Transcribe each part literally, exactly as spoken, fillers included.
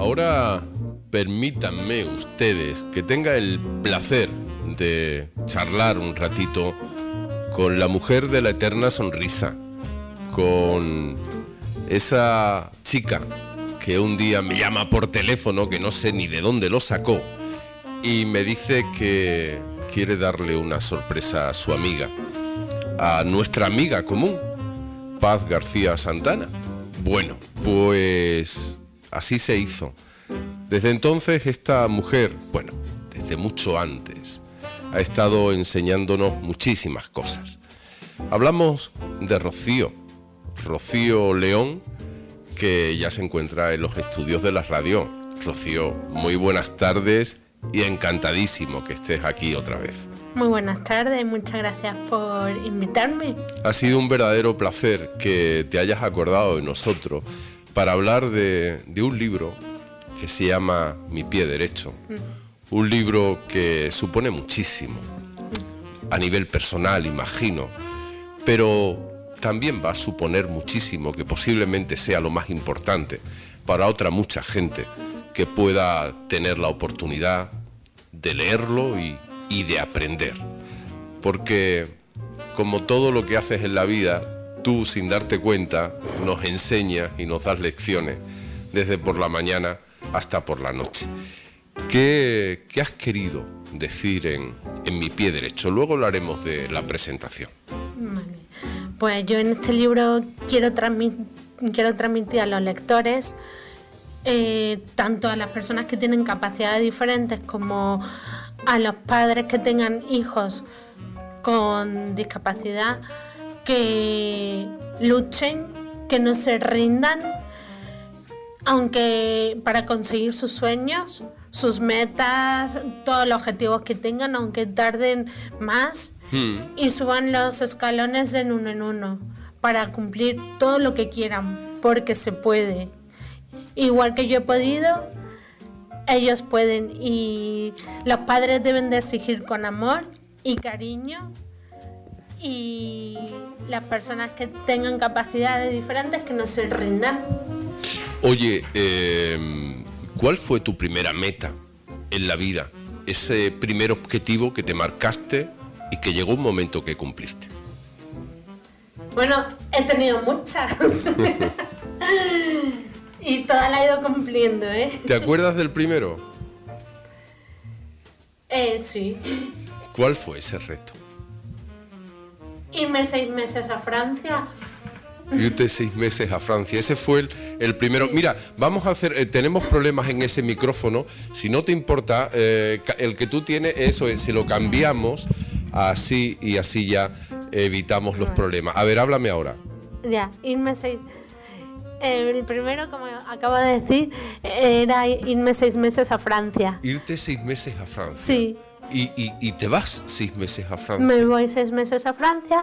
ahora permítanme ustedes que tenga el placer de charlar un ratito con la mujer de la eterna sonrisa, con esa chica que un día me llama por teléfono, que no sé ni de dónde lo sacó, y me dice que quiere darle una sorpresa a su amiga, a nuestra amiga común, Paz García Santana. Bueno, pues así se hizo. Desde entonces esta mujer, bueno, desde mucho antes, ha estado enseñándonos muchísimas cosas. Hablamos de Rocío, Rocío León, que ya se encuentra en los estudios de la radio. Rocío, muy buenas tardes y encantadísimo que estés aquí otra vez. Muy buenas tardes, muchas gracias por invitarme. Ha sido un verdadero placer que te hayas acordado de nosotros para hablar de, de un libro que se llama Mi pie derecho. Mm. Un libro que supone muchísimo, mm. a nivel personal, imagino, pero también va a suponer muchísimo, que posiblemente sea lo más importante para otra mucha gente que pueda tener la oportunidad de leerlo y, y de aprender. Porque como todo lo que haces en la vida, tú sin darte cuenta nos enseñas y nos das lecciones desde por la mañana hasta por la noche. ¿Qué, qué has querido decir en, en Mi pie derecho? Luego hablaremos de la presentación. Vale. Pues yo en este libro quiero, transmit- quiero transmitir a los lectores, eh, tanto a las personas que tienen capacidades diferentes como a los padres que tengan hijos con discapacidad, que luchen, que no se rindan, aunque para conseguir sus sueños, sus metas, todos los objetivos que tengan, aunque tarden más, hmm. y suban los escalones de uno en uno para cumplir todo lo que quieran, porque se puede. Igual que yo he podido, ellos pueden, y los padres deben de exigir con amor y cariño, y las personas que tengan capacidades diferentes que no se rindan. Oye, eh, ¿cuál fue tu primera meta en la vida? Ese primer objetivo que te marcaste y que llegó un momento que cumpliste. Bueno, he tenido muchas. Y todas las he ido cumpliendo, ¿eh? ¿Te acuerdas del primero? Eh, sí. ¿Cuál fue ese reto? Irme seis meses a Francia. Irte seis meses a Francia, ese fue el, el primero. Sí. Mira, vamos a hacer, eh, tenemos problemas en ese micrófono. Si no te importa, eh, el que tú tienes, eso es, se lo cambiamos así y así ya evitamos los problemas. A ver, háblame ahora. Ya, irme seis... Eh, el primero, como acabo de decir, era irme seis meses a Francia. Irte seis meses a Francia. Sí. ¿Y, y, y te vas seis meses a Francia? Me voy seis meses a Francia,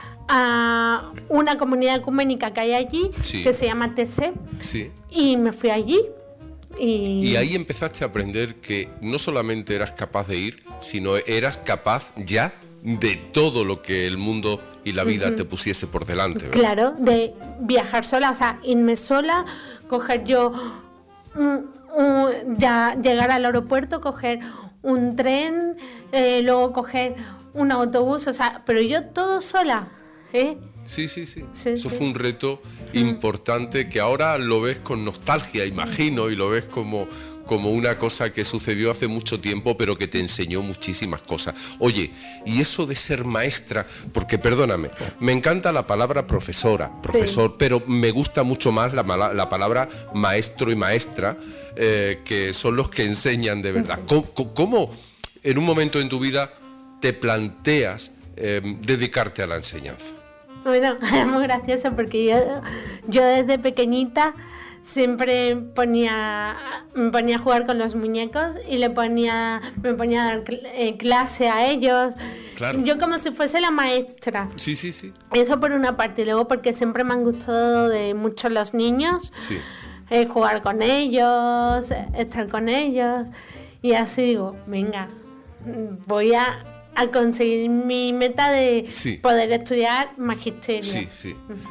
a una comunidad ecuménica que hay allí, sí. que se llama T S E. Sí. Y me fui allí. Y... y ahí empezaste a aprender que no solamente eras capaz de ir, sino eras capaz ya de todo lo que el mundo y la vida uh-huh. te pusiese por delante, ¿verdad? Claro, de viajar sola, o sea, irme sola, coger yo, un, un, ya llegar al aeropuerto, coger un tren, eh, luego coger un autobús, o sea, pero yo todo sola, ¿eh? Sí, sí, sí, sí eso sí. fue un reto uh-huh. importante que ahora lo ves con nostalgia, imagino, y lo ves como... como una cosa que sucedió hace mucho tiempo, pero que te enseñó muchísimas cosas. Oye, y eso de ser maestra, porque perdóname, me encanta la palabra profesora, profesor, sí. pero me gusta mucho más la, la palabra maestro y maestra, eh, que son los que enseñan de verdad. Sí. ¿Cómo, ¿Cómo en un momento en tu vida te planteas eh, dedicarte a la enseñanza? Bueno, es muy gracioso porque yo, yo desde pequeñita siempre ponía, me ponía a jugar con los muñecos y le ponía, me ponía a dar eh, clase a ellos. Claro. Yo como si fuese la maestra. Sí, sí, sí. Eso por una parte. Y luego porque siempre me han gustado de mucho los niños. Sí. Eh, jugar con ellos, estar con ellos. Y así digo, venga, voy a, a conseguir mi meta de sí. poder estudiar magisterio. Sí, sí. Uh-huh.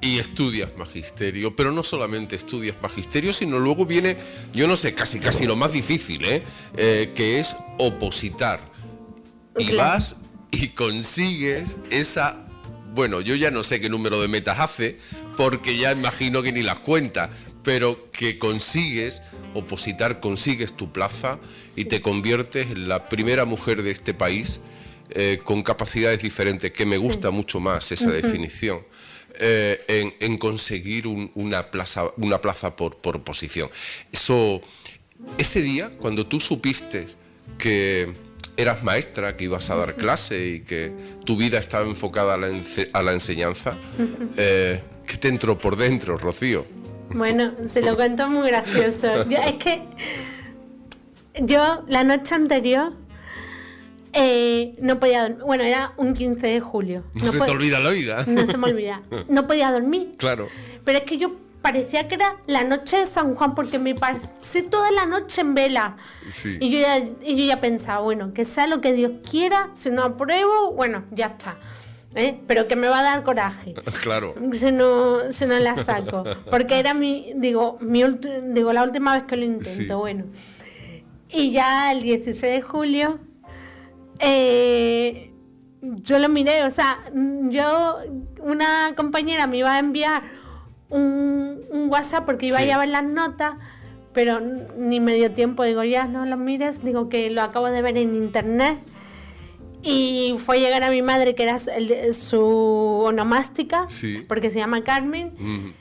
y estudias magisterio, pero no solamente estudias magisterio, sino luego viene, yo no sé, casi casi lo más difícil, ¿eh? Eh, que es opositar. Y Claro. vas y consigues esa... Bueno, yo ya no sé qué número de metas hace, porque ya imagino que ni las cuenta, pero que consigues opositar, consigues tu plaza y te conviertes en la primera mujer de este país eh, con capacidades diferentes, que me gusta Sí. mucho más esa Ujú. definición, eh, en, en conseguir un- una plaza, una plaza por, por oposición. Eso, ese día, cuando tú supiste que eras maestra, que ibas a dar clase y que tu vida estaba enfocada a la, ense- a la enseñanza, eh, ¿qué te entró por dentro, Rocío? Bueno, se lo cuento muy gracioso. Yo- es que yo la noche anterior eh, no podía dormir. Bueno, era un quince de julio. No, se po- te olvida la vida. No se me olvida. No podía dormir. Claro. Pero es que yo parecía que era la noche de San Juan porque me pasé toda la noche en vela. Sí. Y yo ya, y yo ya pensaba, bueno, que sea lo que Dios quiera, si no apruebo, bueno, ya está. ¿Eh? Pero que me va a dar coraje. Claro. Si no, si no la saco. Porque era mi, digo, mi ulti- digo, la última vez que lo intento, Sí. bueno. Y ya el dieciséis de julio, eh, yo lo miré, o sea, yo, una compañera me iba a enviar un, un WhatsApp porque iba Sí. a llevar las notas, pero n- ni me dio tiempo, digo, ya no lo mires, digo que lo acabo de ver en internet. Y fue llegar a mi madre, que era el- su onomástica, Sí. porque se llama Carmen, Mm,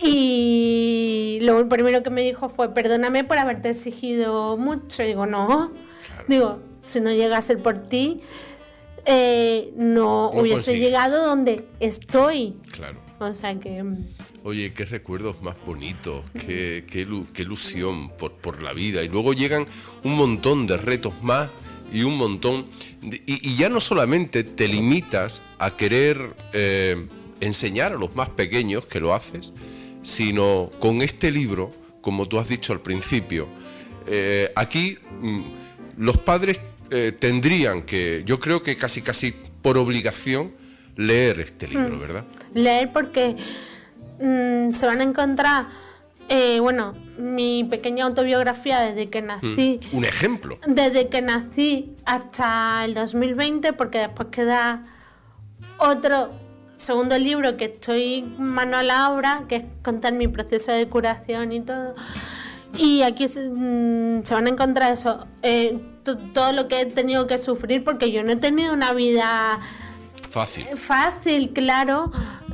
y lo primero que me dijo fue, perdóname por haberte exigido mucho. Y digo, no, digo, si no llega a ser por ti, eh, no, No hubiese consigues. llegado donde estoy. claro. O sea que... mm, Oye, qué recuerdos más bonitos, qué, qué, ilu- qué ilusión por, por la vida. Y luego llegan un montón de retos más y un montón... de- y, y ya no solamente te limitas a querer eh, enseñar a los más pequeños, que lo haces, sino con este libro, como tú has dicho al principio, eh, aquí mm, los padres eh, tendrían que, yo creo que casi casi por obligación, leer este libro, ¿verdad? leer porque mm, se van a encontrar, eh, bueno, mi pequeña autobiografía desde que nací. Mm, un ejemplo. Desde que nací hasta el dos mil veinte, porque después queda otro segundo libro que estoy mano a la obra, que es contar mi proceso de curación y todo. Y aquí se, mm, se van a encontrar eso, eh, to- todo lo que he tenido que sufrir, porque yo no he tenido una vida Fácil. fácil, claro.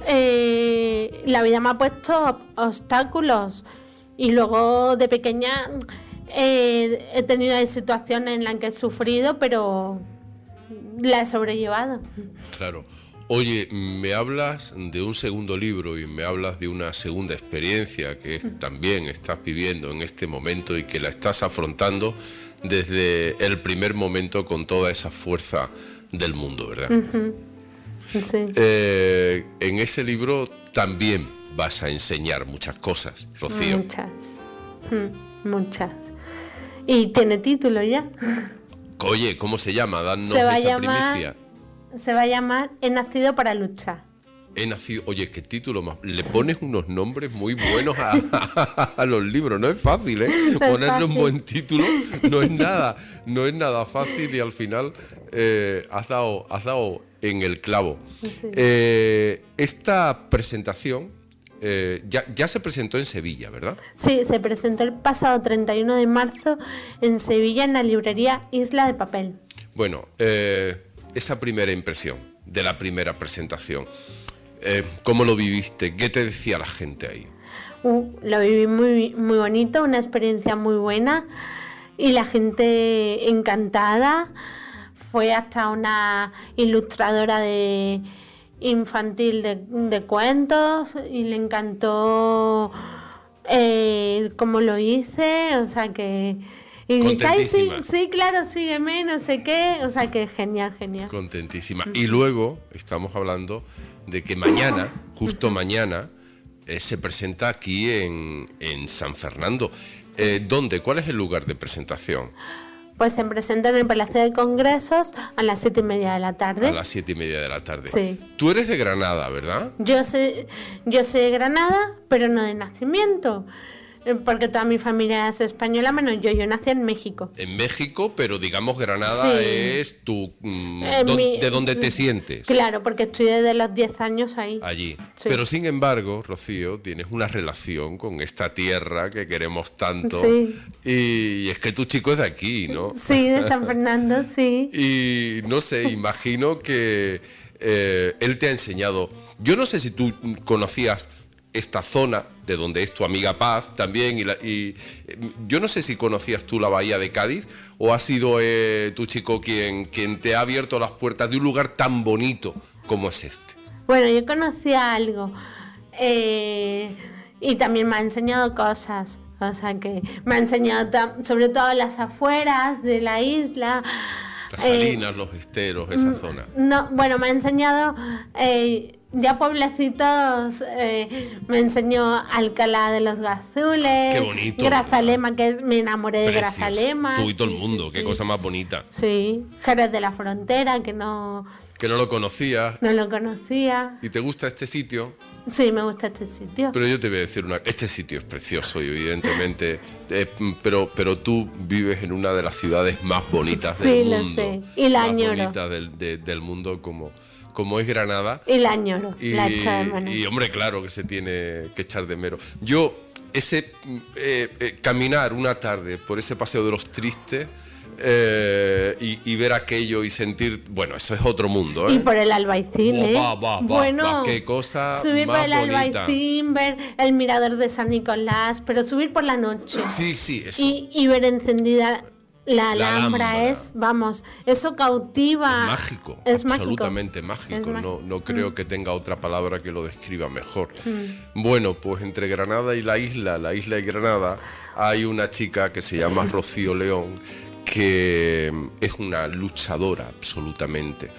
Eh, la vida me ha puesto ob- obstáculos. Y luego de pequeña eh, he tenido situaciones en las que he sufrido, pero la he sobrellevado. Claro. Oye, me hablas de un segundo libro y me hablas de una segunda experiencia que es- también estás viviendo en este momento y que la estás afrontando desde el primer momento con toda esa fuerza del mundo, ¿verdad? Ujú. Sí. Eh, en ese libro también vas a enseñar muchas cosas, Rocío. Muchas. Mm, Muchas. Y tiene título ya. Oye, ¿cómo se llama? Danos Se va a esa llamar- primicia. Se va a llamar He nacido para luchar. He nacido... Oye, qué título más... Le pones unos nombres muy buenos a, a los libros. No es fácil, ¿eh? No es Ponerle un fácil. buen título no es nada. No es nada fácil y al final eh, has, dado, has dado en el clavo. Sí. Eh, esta presentación eh, ya, ya se presentó en Sevilla, ¿verdad? Sí, se presentó el pasado treinta y uno de marzo en Sevilla, en la librería Isla de Papel. Bueno, eh, esa primera impresión de la primera presentación, eh, ¿cómo lo viviste? ¿Qué te decía la gente ahí? Uh, lo viví muy, muy bonito, una experiencia muy buena y la gente encantada. Fue hasta una ilustradora de infantil de, de cuentos y le encantó eh, cómo lo hice, o sea que... Y dije, ay, sí, Contentísima. sí, claro, sígueme, no sé qué, o sea que genial, genial. Contentísima. Y luego estamos hablando de que mañana, justo mañana, eh, se presenta aquí en, en San Fernando. Eh, ¿Dónde? ¿Cuál es el lugar de presentación? Pues se presenta en el Palacio de Congresos a las siete y media de la tarde. A las siete y media de la tarde. Sí. Tú eres de Granada, ¿verdad? Yo soy, yo soy de Granada, pero no de nacimiento. Porque toda mi familia es española, menos yo. Yo nací en México. En México, pero digamos Granada Sí. es tu... Mm, Eh, do- mi- de donde te sientes. Claro, porque estoy desde los diez años ahí. Allí. Sí. Pero sin embargo, Rocío, tienes una relación con esta tierra que queremos tanto. Sí. Y es que tu chico es de aquí, ¿no? Sí, de San Fernando, sí. Y no sé, imagino que eh, él te ha enseñado. Yo no sé si tú conocías esta zona de donde es tu amiga Paz también, y, la- y eh, yo no sé si conocías tú la bahía de Cádiz o ha sido eh, tu chico quien, quien te ha abierto las puertas de un lugar tan bonito como es este. Bueno, yo conocía algo. eh, y también me ha enseñado cosas. O sea que me ha enseñado tam- sobre todo las afueras de la isla. Las eh, salinas, los esteros, esa zona. No, bueno, me ha enseñado eh, ya pueblecitos, eh, me enseñó Alcalá de los Gazules, Qué bonito. Grazalema, que es, me enamoré de Precios. Grazalema. Tú y todo sí, el mundo, sí, qué sí. cosa más bonita. Sí, Jerez de la Frontera, que no, Que no lo conocías no lo conocía. y te gusta este sitio. Sí, me gusta este sitio. Pero yo te voy a decir una... Este sitio es precioso y evidentemente... eh, pero, pero tú vives en una de las ciudades más bonitas Sí, del lo mundo. sé. Y la más añoro. bonita del, de- del mundo como, como es Granada. Y la añoro, Y, la echo de menos. y, hombre, claro que se tiene que echar de menos. Yo, ese eh, eh, caminar una tarde por ese paseo de los tristes eh, y, y ver aquello y sentir... Bueno, eso es otro mundo, ¿eh? Y por el Albaicín, Buah, ¿eh? va, va, va, bueno, va, qué cosa subir más por el bonita. Albaicín, ver el mirador de San Nicolás, pero subir por la noche. Sí, sí, eso. Y, y ver encendida la La Alhambra, Alhambra. es, vamos, eso cautiva. Es mágico, Es absolutamente mágico. mágico. Es ma- No, no creo que tenga otra palabra que lo describa mejor. Mm. Bueno, pues entre Granada y la isla, la isla y Granada, hay una chica que se llama Rocío León, que es una luchadora absolutamente.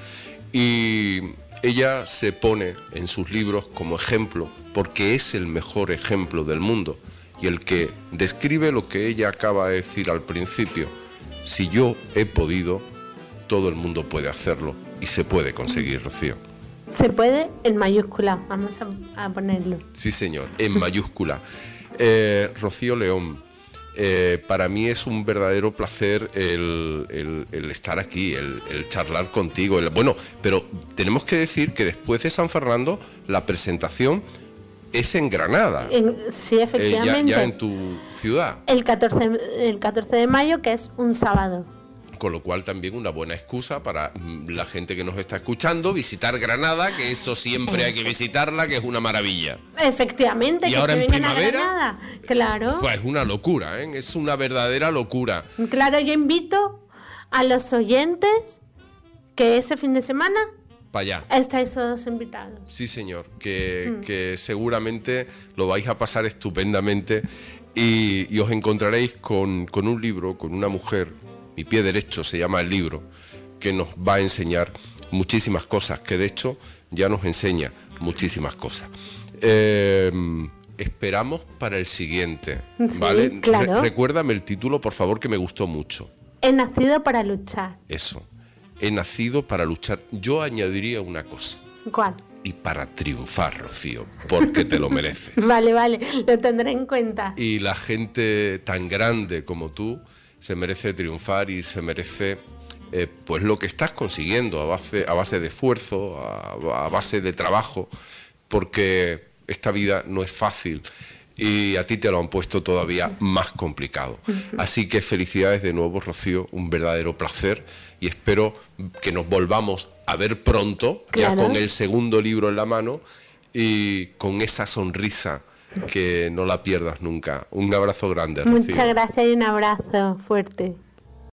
Y ella se pone en sus libros como ejemplo, porque es el mejor ejemplo del mundo y el que describe lo que ella acaba de decir al principio. Si yo he podido, todo el mundo puede hacerlo y se puede conseguir, Rocío. Se puede en mayúscula, vamos a, a ponerlo. Sí, señor, en mayúscula. Eh, Rocío León, eh, para mí es un verdadero placer el, el- el estar aquí, el, el charlar contigo. el- bueno, pero tenemos que decir que después de San Fernando, la presentación es en Granada, En- sí, eh, ya, efectivamente. ya en tu ciudad. el, catorce, el catorce de mayo, que es un sábado. Con lo cual también una buena excusa para mm, la gente que nos está escuchando, visitar Granada, que eso siempre hay que visitarla, que es una maravilla. Efectivamente, ¿Y que ahora se en vengan primavera? a Granada. Claro. Pues es una locura, ¿eh? Es una verdadera locura. Claro, yo invito a los oyentes que ese fin de semana Para allá. estáis todos invitados. Sí, señor, que, que seguramente lo vais a pasar estupendamente y, y os encontraréis con, con un libro, con una mujer, Mi pie derecho se llama el libro, que nos va a enseñar muchísimas cosas, que de hecho ya nos enseña muchísimas cosas. Eh, esperamos para el siguiente, Sí, ¿vale? claro. Re- recuérdame el título, por favor, que me gustó mucho. He nacido para luchar. Eso, he nacido para luchar. Yo añadiría una cosa. ¿Cuál? Y para triunfar, Rocío, porque te lo mereces. Vale, vale, lo tendré en cuenta. Y la gente tan grande como tú se merece triunfar y se merece eh, pues lo que estás consiguiendo a base, a base de esfuerzo, a, a base de trabajo, porque esta vida no es fácil y a ti te lo han puesto todavía más complicado. Así que felicidades de nuevo, Rocío, un verdadero placer y espero que nos volvamos a ver pronto, ya Claro. con el segundo libro en la mano y con esa sonrisa que no la pierdas nunca. Un abrazo grande, Rocío. Muchas gracias y un abrazo fuerte.